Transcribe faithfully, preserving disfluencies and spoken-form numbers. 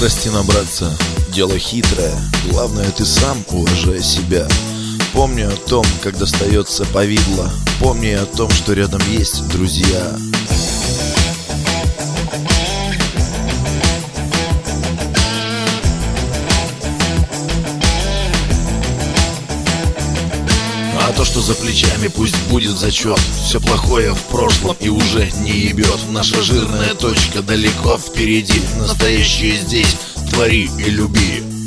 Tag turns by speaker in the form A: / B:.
A: Мудрости набраться — дело хитрое. Главное, ты сам уважай себя. Помни о том, как достается повидло. Помни о том, что рядом есть друзья. А то, что за плечами, пусть будет зачет. Все плохое в прошлом и уже не ебет. Наша жирная точка далеко впереди. Настоящее здесь, твори и люби.